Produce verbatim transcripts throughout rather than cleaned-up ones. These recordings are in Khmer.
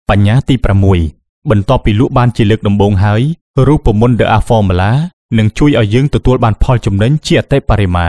បញ្ញាទីប្រាំមួយបន្ទាប់ពីលក់បានជាលើកដំបូងហើយរូបមន្ត The A Formula នឹងជួយឲ្យយើងទទួលបានផលចំណេញជាអតិបរមា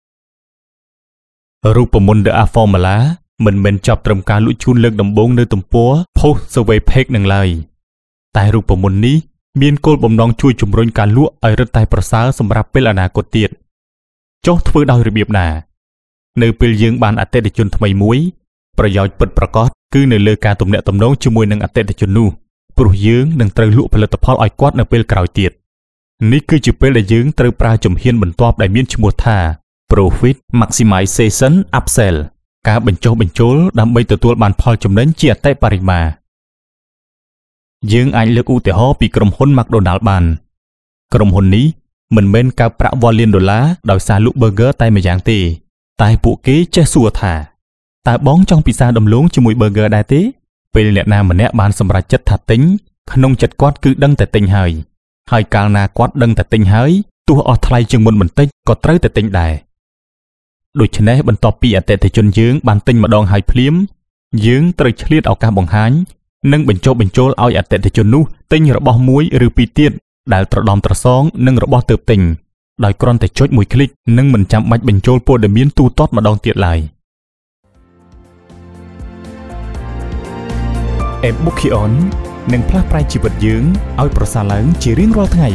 រូបមន្ត The A Formula មិនមែនចប់ត្រឹមការលក់ជូនលើកដំបូងនៅទំព័រ Post Survey Page នឹងឡើយតែរូបមន្តនេះមានគោលបំណងជួយជំរុញការលក់ឲ្យរឹតតែប្រសើរសម្រាប់ពេលអនាគតទៀតចុះធ្វើដោយរបៀបណានៅពេលយើងបានអតិថិជនថ្មីមួយប្រយោជន៍ពិតប្រាកដគឺនៅលើការទំនាក់ទំនងជាមួយនឹងអតិថិជននោះព្រោះយើងនឹងត្រូវលក់ផលិតផលឲ្យគាត់នៅពេលក្រោយទៀតនេះគឺជាពេលដែលយើងត្រូវប្រើជំហានបន្ទាប់ដែលមានឈ្មោះថា Profit Maximization Upsell ការបញ្ចុះបញ្ចូលដើម្បីទទួលបានផលចំណេញជាអតិបរមាយើងអាចលើកឧទាហរណ៍ពីក្រុមហ៊ុន McDonald បានក្រុមហ៊ុននេះមិនមែនកើបប្រាក់វ៉ាលានដុល្លារដោយសារលក់ burger តែម្យ៉ាងទេតែពួកគេចេះសួរថាតើបងចង់ពិសាដំឡូងជាមួយ burger ដែរទេពេលអ្នកណាម្នាក់បានសម្រេចចិត្តថាទិញក្នុងចិត្តគាត់គឺដឹងតែទិញហើយហើយកាលណាគាត់ដឹងតែទិញហើយទោះអស់ថ្លៃជាងមុនបន្តិចក៏ត្រូវតែទិញដែរដូច្នេះបន្ទាប់ពីអតិថិជនយើងបានទិញម្ដងហើយភ្លាមយើងត្រូវឆ្លៀតឱកាសបង្ហាញនិងបញ្ចុះបញ្ចូលឲ្យអតិថិជននោះទិញរបស់មួយឬពីរទៀតដែលត្រដំត្រសងនឹងរបស់ទើបទិញដោយគ្រាន់តែចុចមួយคลิกនិងមិនចាំបាច់បញ្ចូលព័ត៌មានទូទាត់ម្ដងទៀតឡើយ Ebookion នឹងផ្លាស់ប្រែជីវិតយើងឲ្យប្រសើរឡើងជារៀងរាល់ថ្ងៃ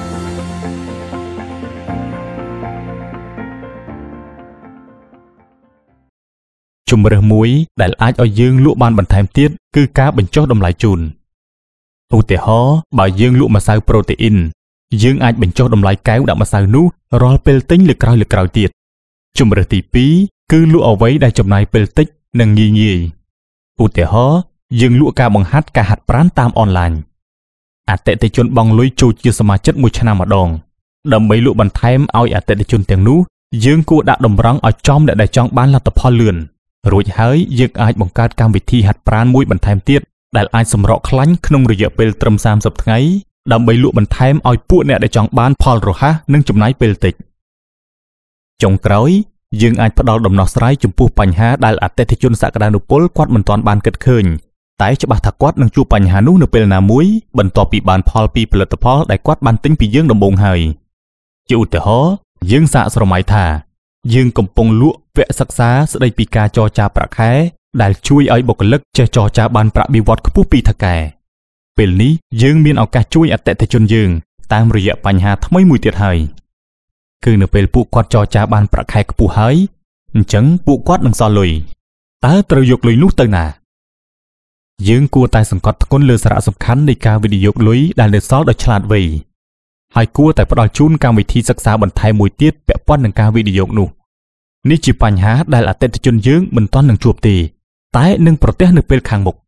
ជម្រើសមួយដែលអាចឲ្យយើងលក់បានបន្ថែមទៀតគឺការបញ្ចុះតម្លៃជូនឧទាហរណ៍បើយើងលក់ម្សៅប្រូតេអ៊ីនយើងអាចបញ្ចុះតម្លៃកែវដាក់ម្សៅនោះរាល់ពេលទិញលើក្រោយលើក្រោយទៀតជម្រើសទីពីរគឺលក់អ្វីដែលចំណាយពេលតិចនិងងាយងាយឧទាហរណ៍យើងលក់ការបង្ហាត់ការហាត់ប្រាណតាមអនឡាញអតិថិជនបង់លុយចូលជាសមាជិកមួយឆ្នាំម្ដងដើម្បីលក់បន្ថែមឲ្យអតិថិជនទាំងនោះយើងគួរដាក់តម្រង់ឲ្យចំអ្នកដែលចង់បានលទ្ធផលលឿនរួចហើយយើងអាចបង្កើតកម្មវិធីហាត់ប្រាណមួយបន្ថែមទៀតដែលអាចសម្រកខ្លាញ់ក្នុងរយៈពេលត្រឹមសាមសិបថ្ងៃដើម្បីលក់បន្ថែមឲ្យពួកអ្នកដែលចង់បានផលរហ័សនិងចំណាយពេលតិចចុងក្រោយយើងអាចផ្ដល់ដំណោះស្រាយចំពោះបញ្ហាដែលអតិថិជនសក្តានុពលគាត់មិនទាន់បានគិតឃើញតែច្បាស់ថាគាត់នឹងជួបបញ្ហានោះនៅពេលណាមួយបន្ទាប់ពីបានផលពីផលិតផលដែលគាត់បានទិញពីយើងដំបូងហើយជាឧទាហរណ៍យើងសាកស្រមៃថាយើងកំពុងលក់វគ្គសិក្សាស្ដីពីការចរចាប្រាក់ខែដែលជួយឲ្យបុគ្គលិកចេះចរចាបានប្រាក់បៀវត្សខ្ពស់ពីថៅកែពេលនេះយើងមានឱកាសជួយអតិថិជនយើងតាមរយៈបញ្ហាថ្មីមួយទៀតហើយគឺនៅពេលពួកគាត់ចរចាបានប្រាក់ខែខ្ពស់ហើយអញ្ចឹងពួកគាត់នឹងសល់លុយតើត្រូវយកលុយនោះទៅណាយើងគួរតែសង្កត់ធ្ងន់លើសារៈសំខាន់នៃការវិនិយោគលុយដែលនៅសល់ដោយឆ្លាតវៃហើយគួរតែផ្ដល់ជូនកម្មវិធីសិក្សាបន្ថែមមួយទៀតពាក់ព័ន្ធនឹងការវិនិយោគនោះនេះជាបញ្ហាដែលអតិថិជនយើងមិនទាន់នឹងជួបទេតែនឹងប្រទះនៅពេលខាងមុខ